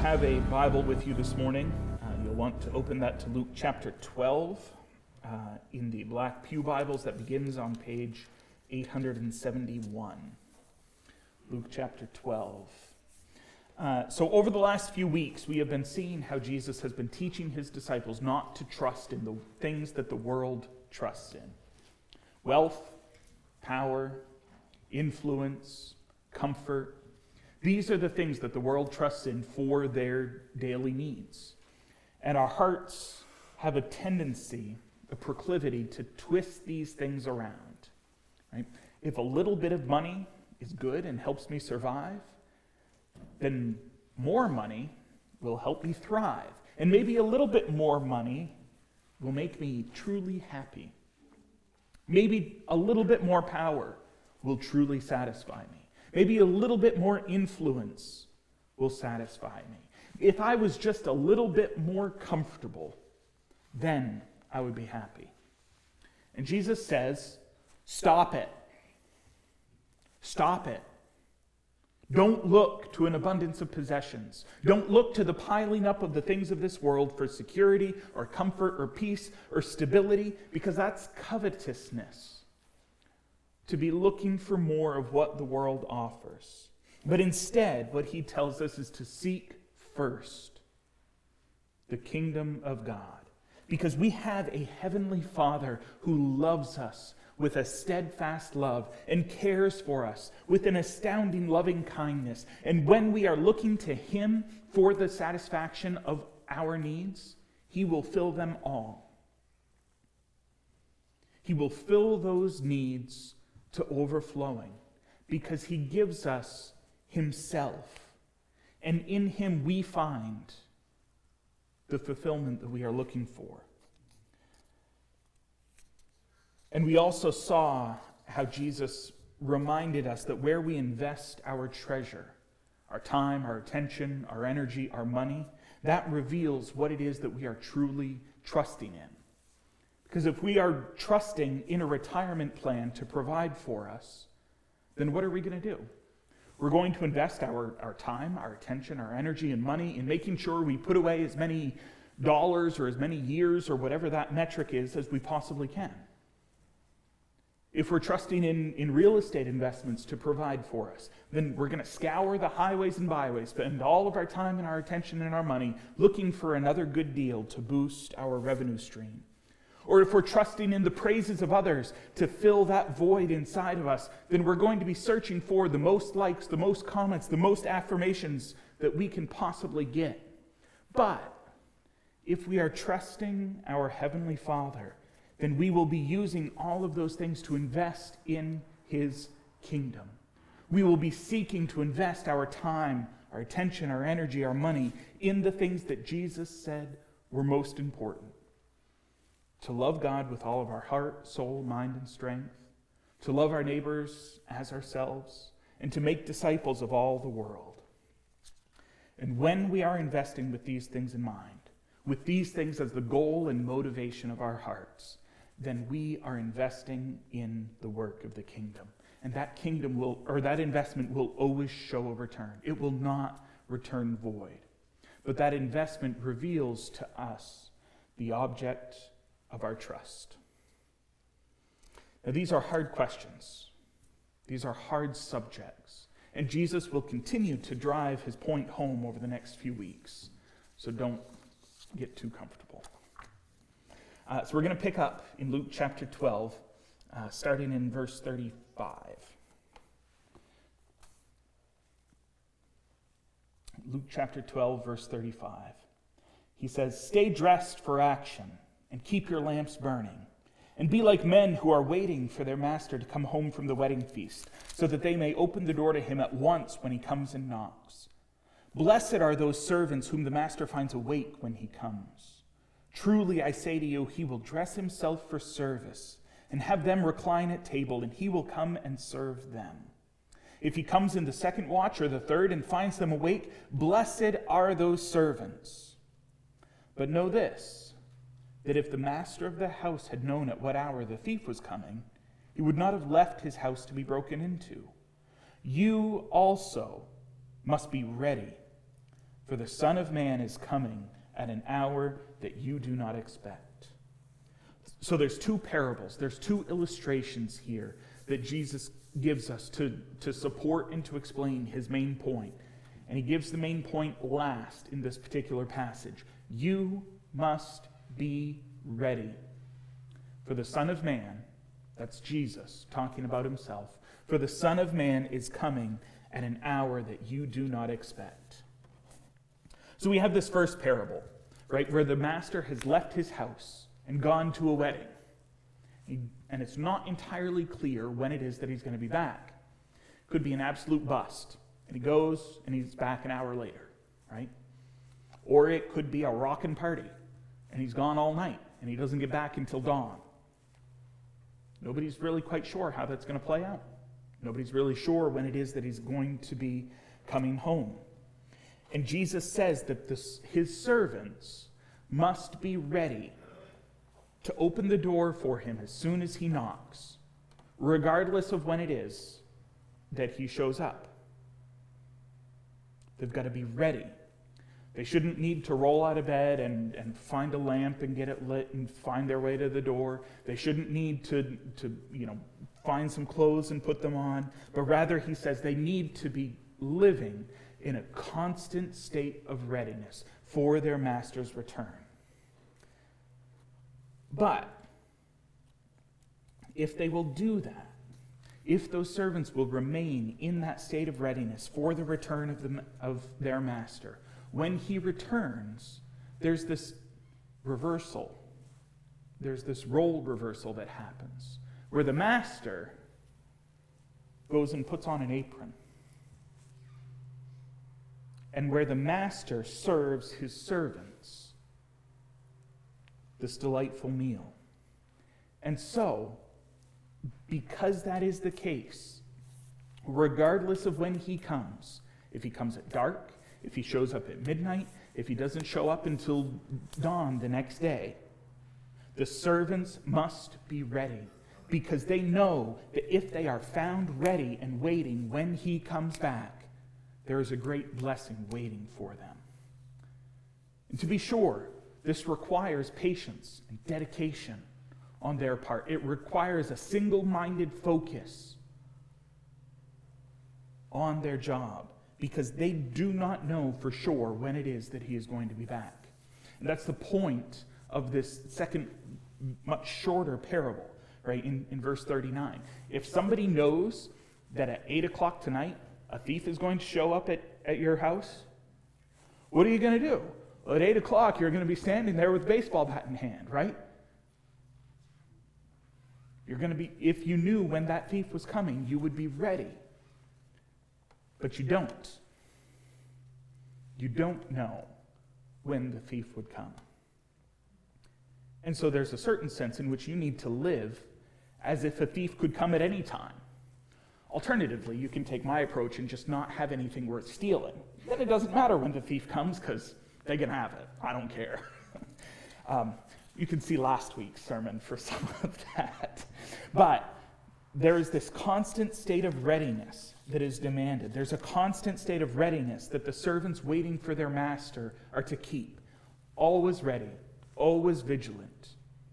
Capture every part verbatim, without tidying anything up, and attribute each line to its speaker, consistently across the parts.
Speaker 1: have a Bible with you this morning, uh, you'll want to open that to Luke chapter twelve uh, in the Black Pew Bibles. That begins on page eight hundred seventy-one. Luke chapter twelve. Uh, so over the last few weeks, we have been seeing how Jesus has been teaching his disciples not to trust in the things that the world trusts in. Wealth, power, influence, comfort. These are the things that the world trusts in for their daily needs. And our hearts have a tendency, a proclivity to twist these things around. Right? If a little bit of money is good and helps me survive, then more money will help me thrive. And maybe a little bit more money will make me truly happy. Maybe a little bit more power will truly satisfy me. Maybe a little bit more influence will satisfy me. If I was just a little bit more comfortable, then I would be happy. And Jesus says, stop it. Stop it. Don't look to an abundance of possessions. Don't look to the piling up of the things of this world for security or comfort or peace or stability, because that's covetousness. To be looking for more of what the world offers. But instead, what he tells us is to seek first the kingdom of God. Because we have a heavenly Father who loves us with a steadfast love and cares for us with an astounding loving kindness. And when we are looking to him for the satisfaction of our needs, he will fill them all. He will fill those needs to overflowing because he gives us himself. And in him we find the fulfillment that we are looking for. And we also saw how Jesus reminded us that where we invest our treasure, our time, our attention, our energy, our money, that reveals what it is that we are truly trusting in. Because if we are trusting in a retirement plan to provide for us, then what are we going to do? We're going to invest our, our time, our attention, our energy, and money in making sure we put away as many dollars or as many years or whatever that metric is as we possibly can. If we're trusting in, in real estate investments to provide for us, then we're going to scour the highways and byways, spend all of our time and our attention and our money looking for another good deal to boost our revenue stream. Or if we're trusting in the praises of others to fill that void inside of us, then we're going to be searching for the most likes, the most comments, the most affirmations that we can possibly get. But if we are trusting our Heavenly Father, then we will be using all of those things to invest in his kingdom. We will be seeking to invest our time, our attention, our energy, our money in the things that Jesus said were most important. To love God with all of our heart, soul, mind, and strength. To love our neighbors as ourselves. And to make disciples of all the world. And when we are investing with these things in mind, with these things as the goal and motivation of our hearts, then we are investing in the work of the kingdom. And that kingdom will, or that investment will always show a return. It will not return void. But that investment reveals to us the object of our trust. Now, these are hard questions. These are hard subjects. And Jesus will continue to drive his point home over the next few weeks. So don't get too comfortable. Uh, so we're going to pick up in Luke chapter twelve, uh, starting in verse thirty-five. Luke chapter twelve, verse thirty-five. He says, "Stay dressed for action, and keep your lamps burning, and be like men who are waiting for their master to come home from the wedding feast, so that they may open the door to him at once when he comes and knocks. Blessed are those servants whom the master finds awake when he comes. Truly, I say to you, he will dress himself for service and have them recline at table, and he will come and serve them. If he comes in the second watch or the third and finds them awake, blessed are those servants. But know this, that if the master of the house had known at what hour the thief was coming, he would not have left his house to be broken into. You also must be ready, for the Son of Man is coming at an hour that you do not expect. So there's two parables, there's two illustrations here that Jesus gives us to, to support and to explain his main point. And he gives the main point last in this particular passage. You must be ready. For the Son of Man, that's Jesus talking about himself, for the Son of Man is coming at an hour that you do not expect. So we have this first parable, right, where the master has left his house and gone to a wedding. He, and it's not entirely clear when it is that he's going to be back. Could be an absolute bust. And he goes and he's back an hour later, right? Or it could be a rockin' party and he's gone all night and he doesn't get back until dawn. Nobody's really quite sure how that's going to play out. Nobody's really sure when it is that he's going to be coming home. And Jesus says that this, his servants must be ready to open the door for him as soon as he knocks, regardless of when it is that he shows up. They've got to be ready. They shouldn't need to roll out of bed and, and find a lamp and get it lit and find their way to the door. They shouldn't need to, to, you know, find some clothes and put them on. But rather, he says they need to be living in a constant state of readiness for their master's return. But if they will do that, if those servants will remain in that state of readiness for the return of, the, of their master, when he returns, there's this reversal. There's this role reversal that happens, where the master goes and puts on an apron, and where the master serves his servants this delightful meal. And so, because that is the case, regardless of when he comes, if he comes at dark, if he shows up at midnight, if he doesn't show up until dawn the next day, the servants must be ready, because they know that if they are found ready and waiting when he comes back, there is a great blessing waiting for them. And to be sure, this requires patience and dedication on their part. It requires a single-minded focus on their job, because they do not know for sure when it is that he is going to be back. And that's the point of this second, much shorter parable, right, in, in verse thirty-nine. If somebody knows that at eight o'clock tonight, a thief is going to show up at, at your house, what are you going to do? Well, at eight o'clock, you're going to be standing there with a baseball bat in hand, right? You're going to be, if you knew when that thief was coming, you would be ready. But you don't. You don't know when the thief would come. And so there's a certain sense in which you need to live as if a thief could come at any time. Alternatively, you can take my approach and just not have anything worth stealing. Then it doesn't matter when the thief comes, because they can have it. I don't care. um, you can see last week's sermon for some of that. But there is this constant state of readiness that is demanded. There's a constant state of readiness that the servants waiting for their master are to keep. Always ready, always vigilant.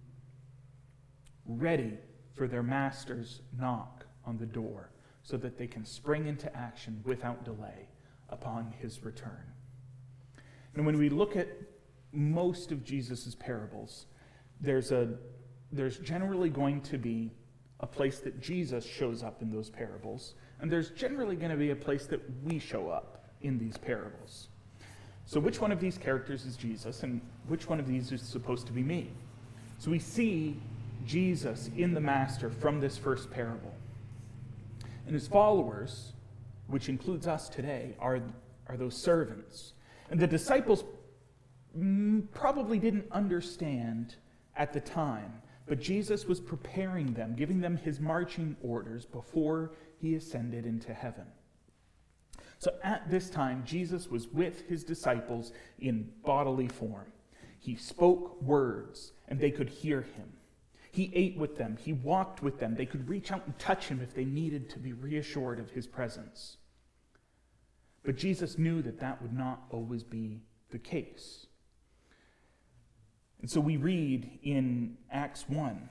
Speaker 1: Ready for their master's knock on the door, so that they can spring into action without delay upon his return. And when we look at most of Jesus' parables, there's a there's generally going to be a place that Jesus shows up in those parables, and there's generally going to be a place that we show up in these parables. So which one of these characters is Jesus, and which one of these is supposed to be me? So we see Jesus in the Master from this first parable. And his followers, which includes us today, are, are those servants. And the disciples mm, probably didn't understand at the time, but Jesus was preparing them, giving them his marching orders before he ascended into heaven. So at this time, Jesus was with his disciples in bodily form. He spoke words, and they could hear him. He ate with them. He walked with them. They could reach out and touch him if they needed to be reassured of his presence. But Jesus knew that that would not always be the case. And so we read in Acts one.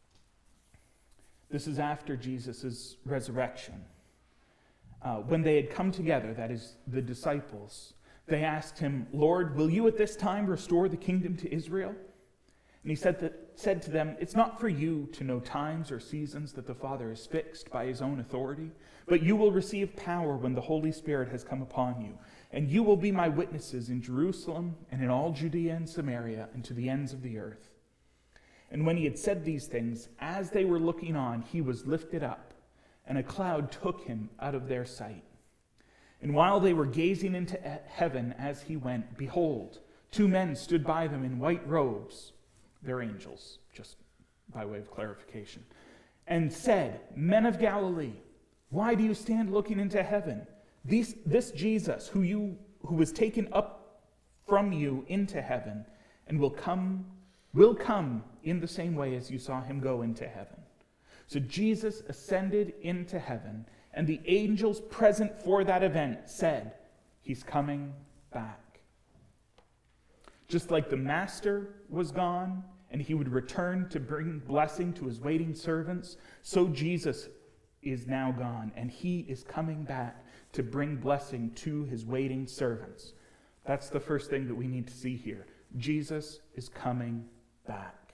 Speaker 1: This is after Jesus' resurrection. Uh, when they had come together, that is, the disciples, they asked him, "Lord, will you at this time restore the kingdom to Israel?" And he said, that, said to them, "It's not for you to know times or seasons that the Father has fixed by his own authority, but you will receive power when the Holy Spirit has come upon you. And you will be my witnesses in Jerusalem and in all Judea and Samaria and to the ends of the earth." And when he had said these things, as they were looking on, he was lifted up, and a cloud took him out of their sight. And while they were gazing into heaven as he went, behold, two men stood by them in white robes. They're angels, just by way of clarification. And said, "Men of Galilee, why do you stand looking into heaven? These, this Jesus, who you who was taken up from you into heaven, and will come, will come in the same way as you saw him go into heaven." So Jesus ascended into heaven, and the angels present for that event said, "He's coming back." Just like the master was gone, and he would return to bring blessing to his waiting servants, so Jesus is now gone, and he is coming back to bring blessing to his waiting servants. That's the first thing that we need to see here. Jesus is coming back.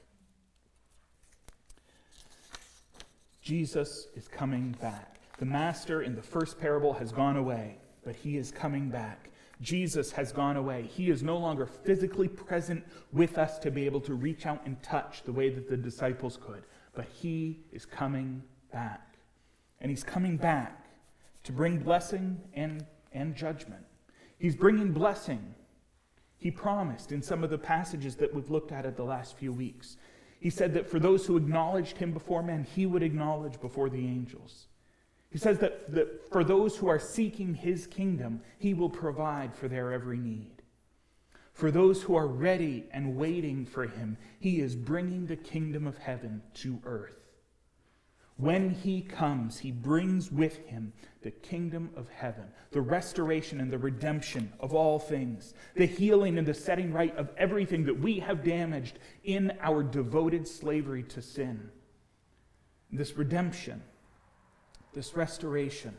Speaker 1: Jesus is coming back. The master in the first parable has gone away, but he is coming back. Jesus has gone away. He is no longer physically present with us to be able to reach out and touch the way that the disciples could, but he is coming back. And he's coming back to bring blessing and, and judgment. He's bringing blessing. He promised in some of the passages that we've looked at at the last few weeks. He said that for those who acknowledged him before men, he would acknowledge before the angels. He says that, that for those who are seeking his kingdom, he will provide for their every need. For those who are ready and waiting for him, he is bringing the kingdom of heaven to earth. When he comes, he brings with him the kingdom of heaven, the restoration and the redemption of all things, the healing and the setting right of everything that we have damaged in our devoted slavery to sin. This redemption, this restoration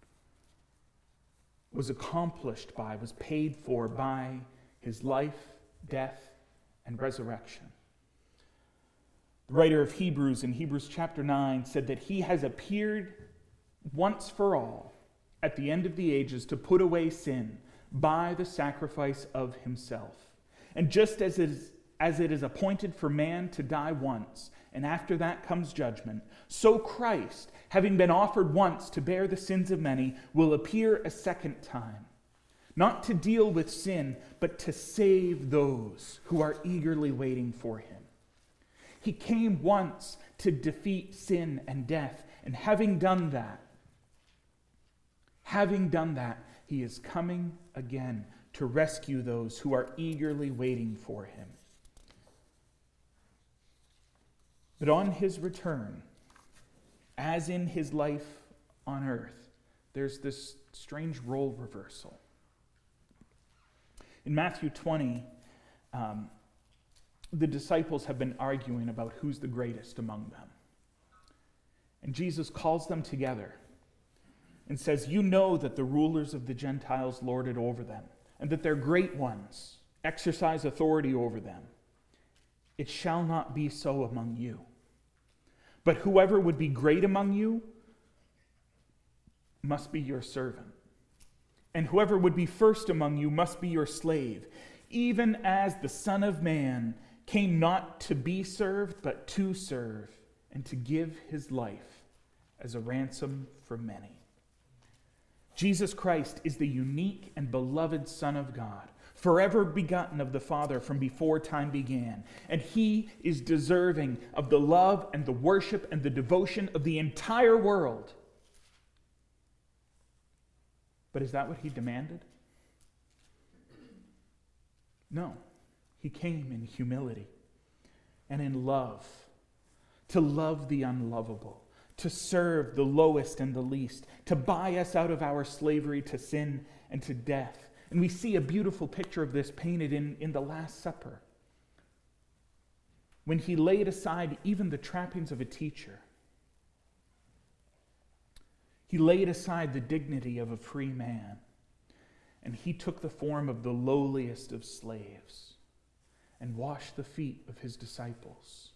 Speaker 1: was accomplished by, was paid for by his life, death, and resurrection. The writer of Hebrews in Hebrews chapter nine said that he has appeared once for all at the end of the ages to put away sin by the sacrifice of himself. And just as it is, as it is appointed for man to die once, and after that comes judgment, so Christ, having been offered once to bear the sins of many, will appear a second time, not to deal with sin, but to save those who are eagerly waiting for him. He came once to defeat sin and death, and having done that, having done that, he is coming again to rescue those who are eagerly waiting for him. But on his return, as in his life on earth, there's this strange role reversal. In Matthew twenty, um, the disciples have been arguing about who's the greatest among them. And Jesus calls them together and says, "You know that the rulers of the Gentiles lord it over them, and that their great ones exercise authority over them. It shall not be so among you. But whoever would be great among you must be your servant. And whoever would be first among you must be your slave, even as the Son of Man came not to be served, but to serve, and to give his life as a ransom for many." Jesus Christ is the unique and beloved Son of God, forever begotten of the Father from before time began. And he is deserving of the love and the worship and the devotion of the entire world. But is that what he demanded? No. He came in humility and in love, to love the unlovable, to serve the lowest and the least, to buy us out of our slavery to sin and to death. And we see a beautiful picture of this painted in, in the Last Supper, when he laid aside even the trappings of a teacher. He laid aside the dignity of a free man, and he took the form of the lowliest of slaves and washed the feet of his disciples.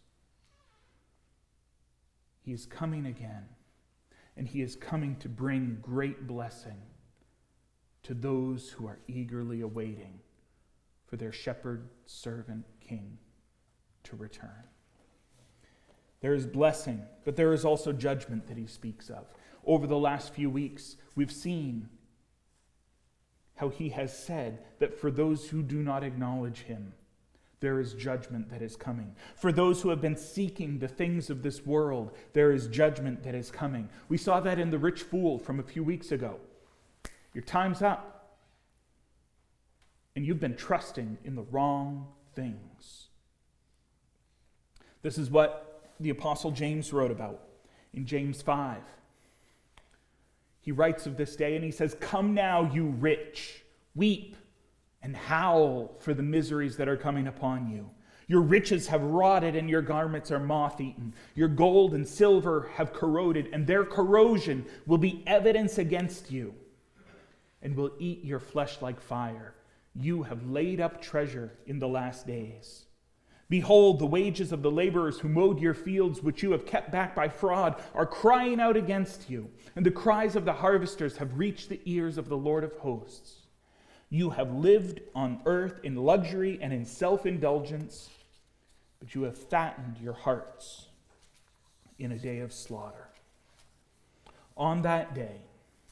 Speaker 1: He is coming again, and he is coming to bring great blessing to those who are eagerly awaiting for their shepherd, servant, king to return. There is blessing, but there is also judgment that he speaks of. Over the last few weeks, we've seen how he has said that for those who do not acknowledge him, there is judgment that is coming. For those who have been seeking the things of this world, there is judgment that is coming. We saw that in the rich fool from a few weeks ago. Your time's up, and you've been trusting in the wrong things. This is what the Apostle James wrote about in James five. He writes of this day and he says, "Come now, you rich, weep and howl for the miseries that are coming upon you. Your riches have rotted and your garments are moth-eaten. Your gold and silver have corroded, and their corrosion will be evidence against you and will eat your flesh like fire. You have laid up treasure in the last days. Behold, the wages of the laborers who mowed your fields, which you have kept back by fraud, are crying out against you, and the cries of the harvesters have reached the ears of the Lord of hosts. You have lived on earth in luxury and in self-indulgence, but you have fattened your hearts in a day of slaughter." On that day,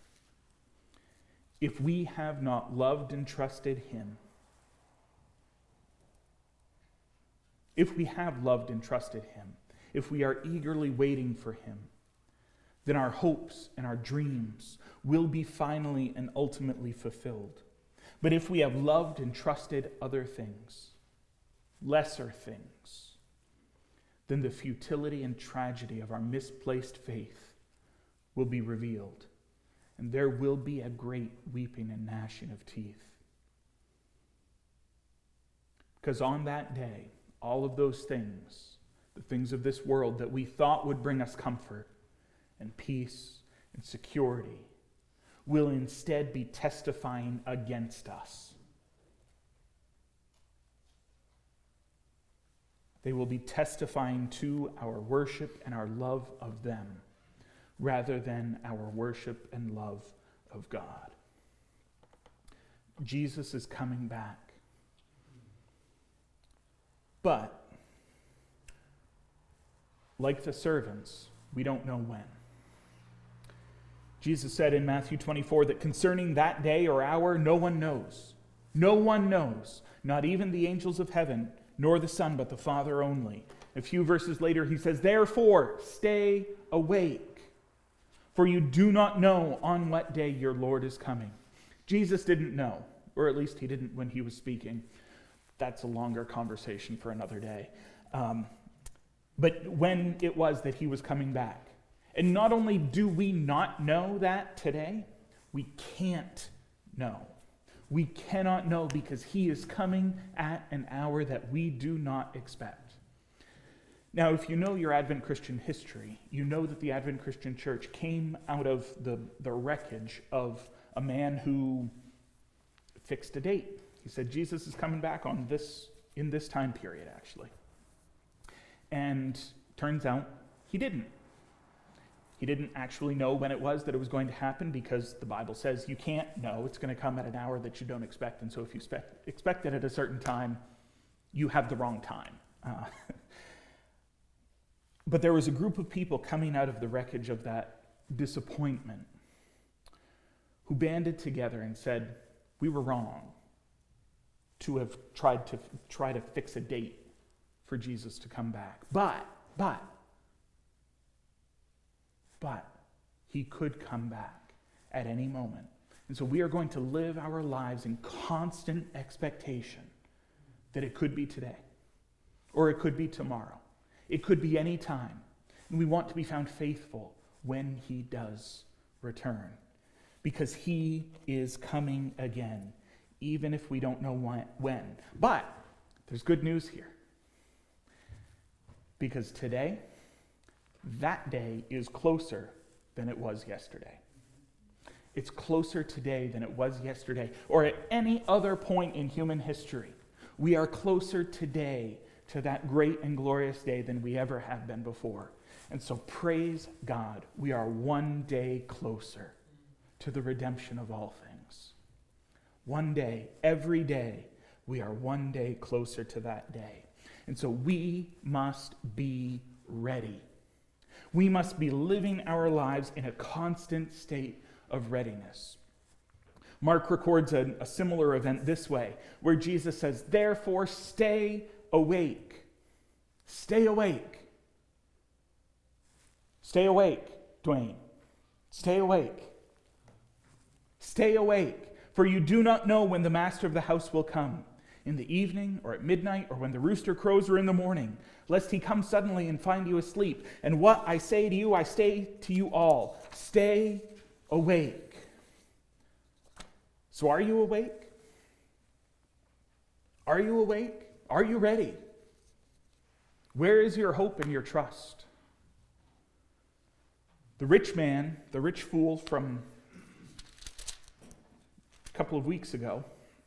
Speaker 1: if we have not loved and trusted him, if we have loved and trusted him, if we are eagerly waiting for him, then our hopes and our dreams will be finally and ultimately fulfilled. But if we have loved and trusted other things, lesser things, then the futility and tragedy of our misplaced faith will be revealed, and there will be a great weeping and gnashing of teeth. Because on that day, all of those things, the things of this world that we thought would bring us comfort and peace and security, will instead be testifying against us. They will be testifying to our worship and our love of them, rather than our worship and love of God. Jesus is coming back. But, like the servants, we don't know when. Jesus said in Matthew twenty-four that concerning that day or hour, no one knows. No one knows, not even the angels of heaven, nor the Son, but the Father only. A few verses later, he says, "Therefore, stay awake, for you do not know on what day your Lord is coming." Jesus didn't know, or at least he didn't when he was speaking. That's a longer conversation for another day. Um, but when it was that he was coming back. And not only do we not know that today, we can't know. We cannot know because he is coming at an hour that we do not expect. Now, if you know your Advent Christian history, you know that the Advent Christian Church came out of the, the wreckage of a man who fixed a date. He said, Jesus is coming back on this, in this time period, actually. And turns out he didn't. He didn't actually know when it was that it was going to happen, because the Bible says you can't know. It's going to come at an hour that you don't expect. And so if you expect, expect it at a certain time, you have the wrong time. Uh, but there was a group of people coming out of the wreckage of that disappointment who banded together and said, we were wrong to have tried to try to fix a date for Jesus to come back. But, but, but he could come back at any moment. And so we are going to live our lives in constant expectation that it could be today, or it could be tomorrow. It could be any time. And we want to be found faithful when he does return. Because he is coming again, even if we don't know when. But there's good news here. Because today, that day is closer than it was yesterday. It's closer today than it was yesterday, or at any other point in human history. We are closer today to that great and glorious day than we ever have been before. And so praise God, we are one day closer to the redemption of all things. One day, every day, we are one day closer to that day. And so we must be ready. We must be living our lives in a constant state of readiness. Mark records a, a similar event this way, where Jesus says, therefore stay awake. Stay awake. Stay awake, Dwayne. Stay awake. Stay awake, for you do not know when the master of the house will come, in the evening or at midnight or when the rooster crows or in the morning, lest he come suddenly and find you asleep. And what I say to you, I say to you all, stay awake. So are you awake? Are you awake? Are you ready? Where is your hope and your trust? The rich man, the rich fool from a couple of weeks ago,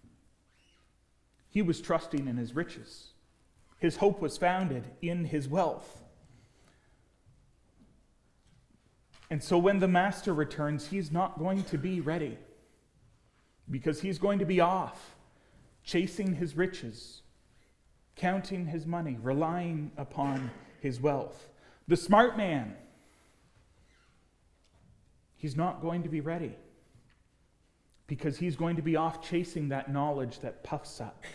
Speaker 1: he was trusting in his riches. His hope was founded in his wealth. And so when the master returns, he's not going to be ready, because he's going to be off, chasing his riches, counting his money, relying upon his wealth. The smart man, he's not going to be ready, because he's going to be off chasing that knowledge that puffs up.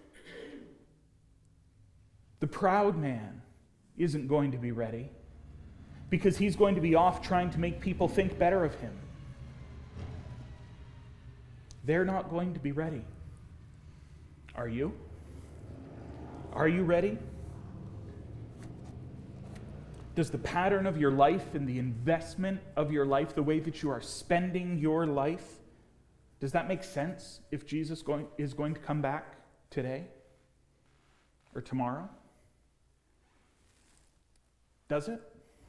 Speaker 1: The proud man isn't going to be ready, because he's going to be off trying to make people think better of him. They're not going to be ready. Are you? Are you ready? Does the pattern of your life and the investment of your life, the way that you are spending your life, does that make sense if Jesus going, is going to come back today or tomorrow? Does it?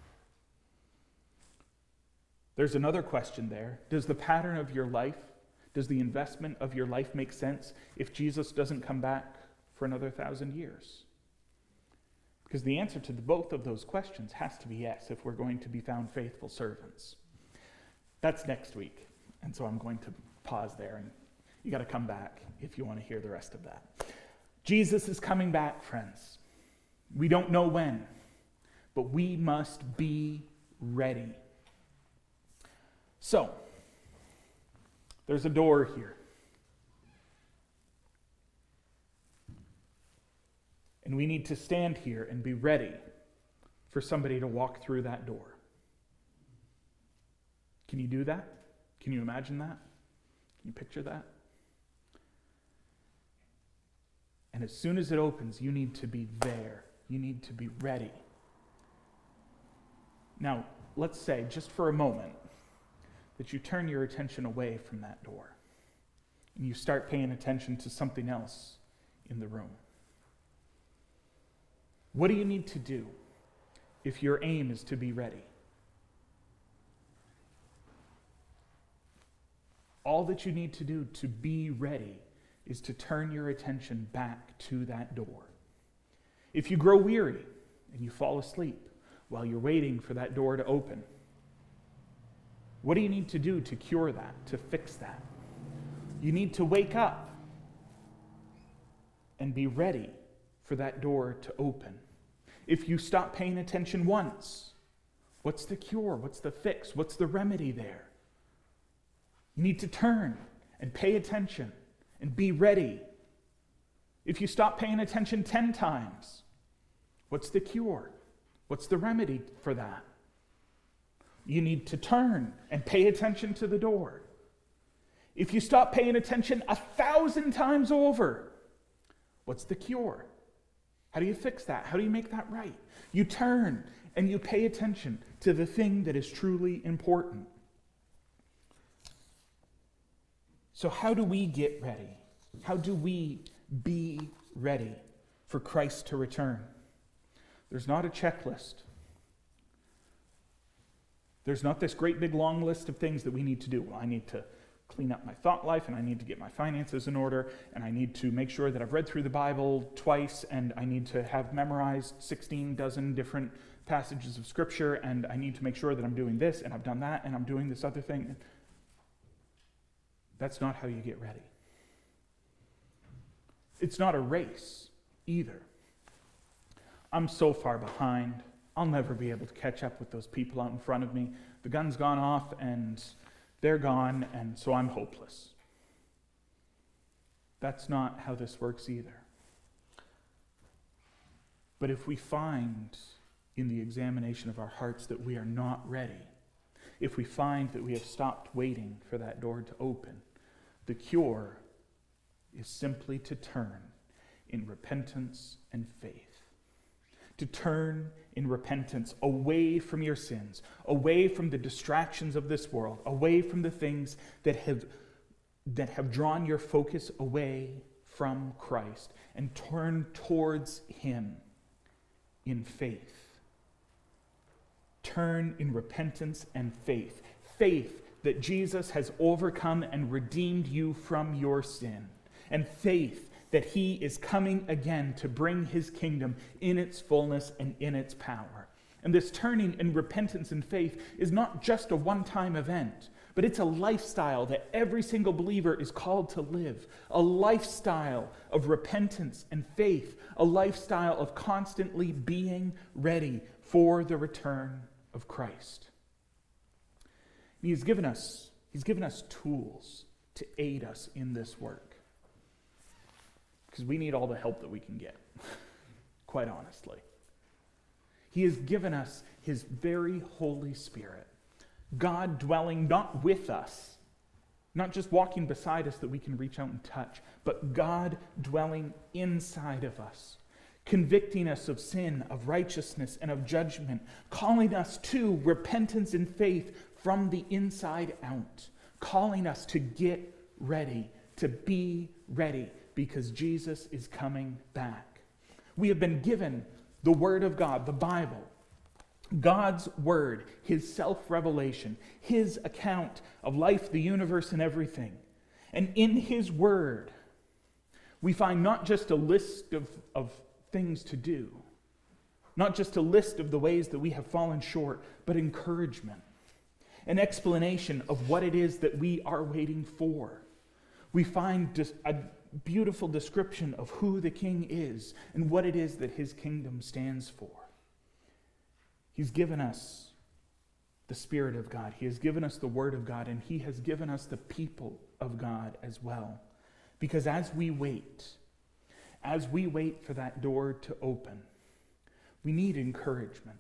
Speaker 1: There's another question there. Does the pattern of your life, does the investment of your life make sense if Jesus doesn't come back for another thousand years? Because the answer to the, both of those questions has to be yes, if we're going to be found faithful servants. That's next week. And so I'm going to pause there, and you got to come back if you want to hear the rest of that. Jesus is coming back, friends. We don't know when, but we must be ready. So, there's a door here. And we need to stand here and be ready for somebody to walk through that door. Can you do that? Can you imagine that? Can you picture that? And as soon as it opens, you need to be there. You need to be ready. Now, let's say, just for a moment, that you turn your attention away from that door and you start paying attention to something else in the room. What do you need to do if your aim is to be ready? All that you need to do to be ready is to turn your attention back to that door. If you grow weary and you fall asleep while you're waiting for that door to open, what do you need to do to cure that, to fix that? You need to wake up and be ready for that door to open. If you stop paying attention once, what's the cure? What's the fix? What's the remedy there? You need to turn and pay attention and be ready. If you stop paying attention ten times, what's the cure? What's the remedy for that? You need to turn and pay attention to the door. If you stop paying attention a thousand times over, what's the cure? How do you fix that? How do you make that right? You turn and you pay attention to the thing that is truly important. So how do we get ready? How do we be ready for Christ to return? There's not a checklist. There's not this great big long list of things that we need to do. Well, I need to clean up my thought life, and I need to get my finances in order, and I need to make sure that I've read through the Bible twice, and I need to have memorized sixteen dozen different passages of Scripture, and I need to make sure that I'm doing this, and I've done that, and I'm doing this other thing. That's not how you get ready. It's not a race either. I'm so far behind. I'll never be able to catch up with those people out in front of me. The gun's gone off, and they're gone, and so I'm hopeless. That's not how this works either. But if we find in the examination of our hearts that we are not ready, if we find that we have stopped waiting for that door to open, the cure is simply to turn in repentance and faith. To turn in repentance away from your sins, away from the distractions of this world, away from the things that have, that have drawn your focus away from Christ, and turn towards Him in faith. Turn in repentance and faith. Faith that Jesus has overcome and redeemed you from your sin. And faith that He is coming again to bring His kingdom in its fullness and in its power. And this turning in repentance and faith is not just a one-time event, but it's a lifestyle that every single believer is called to live. A lifestyle of repentance and faith. A lifestyle of constantly being ready for the return of Christ. And He's given us, He's given us tools to aid us in this work. Because we need all the help that we can get, quite honestly. He has given us His very Holy Spirit, God dwelling not with us, not just walking beside us that we can reach out and touch, but God dwelling inside of us, convicting us of sin, of righteousness, and of judgment, calling us to repentance and faith from the inside out, calling us to get ready, to be ready, because Jesus is coming back. We have been given the Word of God, the Bible, God's Word, His self-revelation, His account of life, the universe, and everything. And in His Word, we find not just a list of, of things to do, not just a list of the ways that we have fallen short, but encouragement, an explanation of what it is that we are waiting for. We find just a beautiful description of who the King is and what it is that His kingdom stands for. He's given us the Spirit of God. He has given us the Word of God, and He has given us the people of God as well. Because as we wait, as we wait for that door to open, we need encouragement.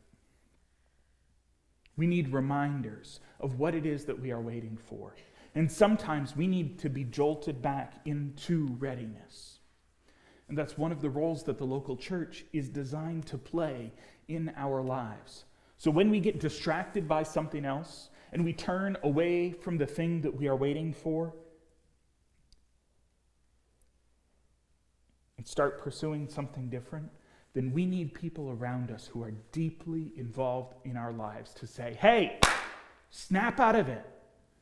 Speaker 1: We need reminders of what it is that we are waiting for. And sometimes we need to be jolted back into readiness. And that's one of the roles that the local church is designed to play in our lives. So when we get distracted by something else and we turn away from the thing that we are waiting for and start pursuing something different, then we need people around us who are deeply involved in our lives to say, hey, snap out of it.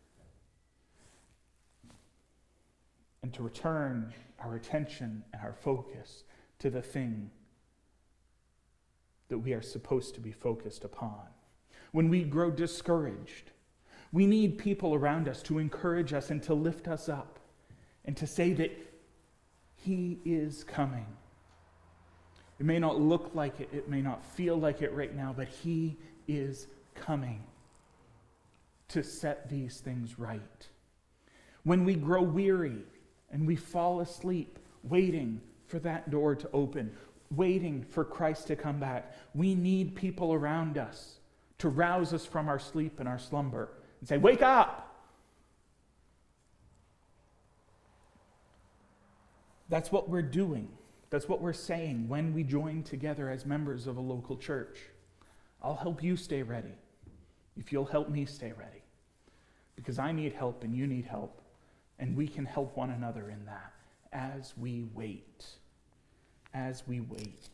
Speaker 1: And to return our attention and our focus to the thing that we are supposed to be focused upon. When we grow discouraged, we need people around us to encourage us and to lift us up and to say that He is coming. It may not look like it, it may not feel like it right now, but He is coming to set these things right. When we grow weary, and we fall asleep waiting for that door to open, waiting for Christ to come back, we need people around us to rouse us from our sleep and our slumber and say, wake up! That's what we're doing That's what we're saying when we join together as members of a local church. I'll help you stay ready if you'll help me stay ready. Because I need help and you need help. And we can help one another in that as we wait. As we wait.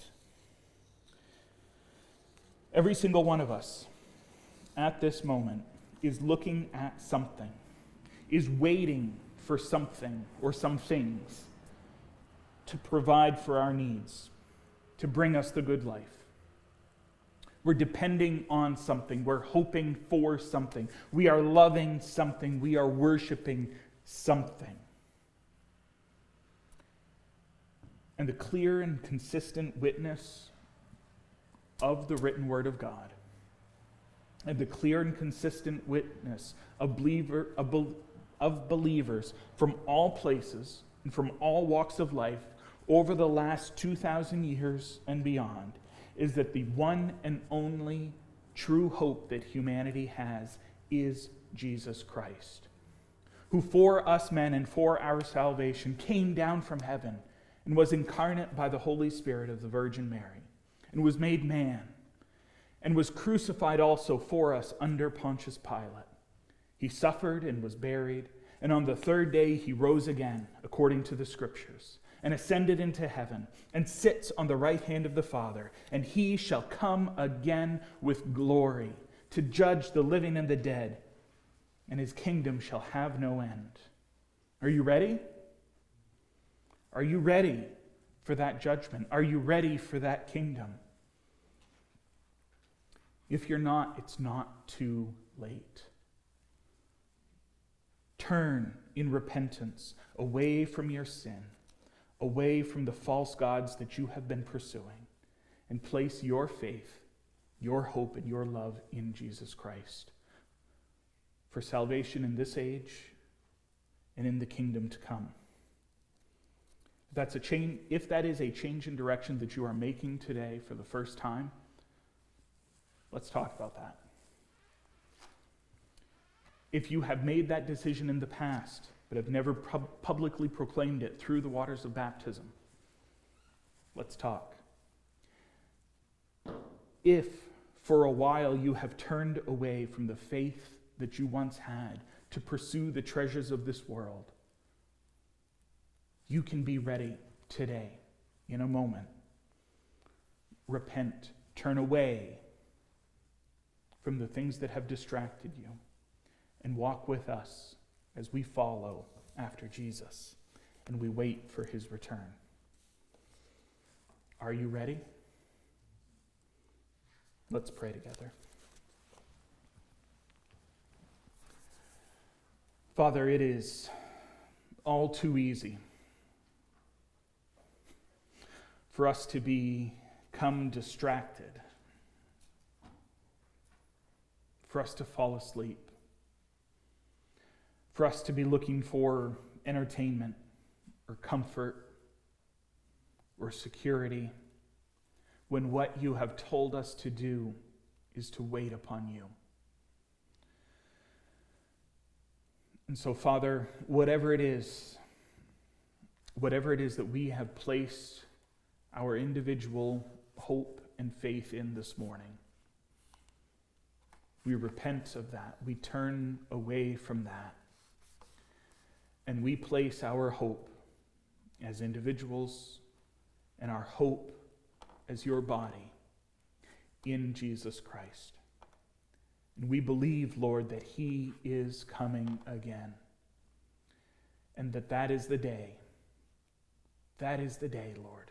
Speaker 1: Every single one of us at this moment is looking at something, is waiting for something or some things to provide for our needs, to bring us the good life. We're depending on something. We're hoping for something. We are loving something. We are worshiping something. And the clear and consistent witness of the written word of God, and the clear and consistent witness of, believer, of believers from all places and from all walks of life over the last two thousand years and beyond, is that the one and only true hope that humanity has is Jesus Christ, who for us men and for our salvation came down from heaven and was incarnate by the Holy Spirit of the Virgin Mary, and was made man, and was crucified also for us under Pontius Pilate. He suffered and was buried, and on the third day he rose again, according to the Scriptures, and ascended into heaven, and sits on the right hand of the Father, and he shall come again with glory, to judge the living and the dead, and his kingdom shall have no end. Are you ready? Are you ready for that judgment? Are you ready for that kingdom? If you're not, it's not too late. Turn in repentance away from your sin, away from the false gods that you have been pursuing, and place your faith, your hope, and your love in Jesus Christ for salvation in this age and in the kingdom to come. If that's a change, if that is a change in direction that you are making today for the first time, let's talk about that. If you have made that decision in the past, but have never pub- publicly proclaimed it through the waters of baptism, let's talk. If for a while you have turned away from the faith that you once had to pursue the treasures of this world, you can be ready today, in a moment. Repent, turn away from the things that have distracted you, and walk with us as we follow after Jesus and we wait for his return. Are you ready? Let's pray together. Father, it is all too easy for us to become distracted, for us to fall asleep, for us to be looking for entertainment or comfort or security, when what you have told us to do is to wait upon you. And so, Father, whatever it is, whatever it is that we have placed our individual hope and faith in this morning, we repent of that. We turn away from that. And we place our hope as individuals and our hope as your body in Jesus Christ. And we believe, Lord, that he is coming again. And that that is the day. That is the day, Lord,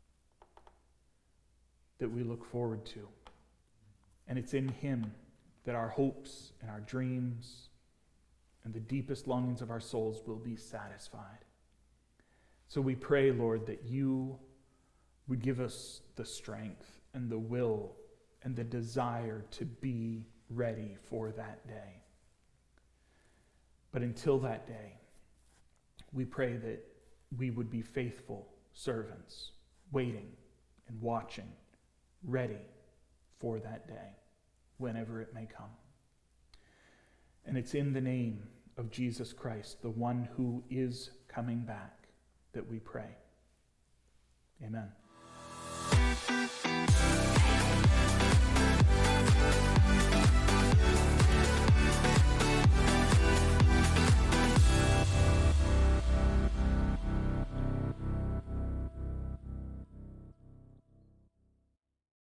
Speaker 1: that we look forward to. And it's in him that our hopes and our dreams and the deepest longings of our souls will be satisfied. So we pray, Lord, that you would give us the strength and the will and the desire to be ready for that day. But until that day, we pray that we would be faithful servants, waiting and watching, ready for that day, whenever it may come. And it's in the name of Jesus Christ, the one who is coming back, that we pray. Amen.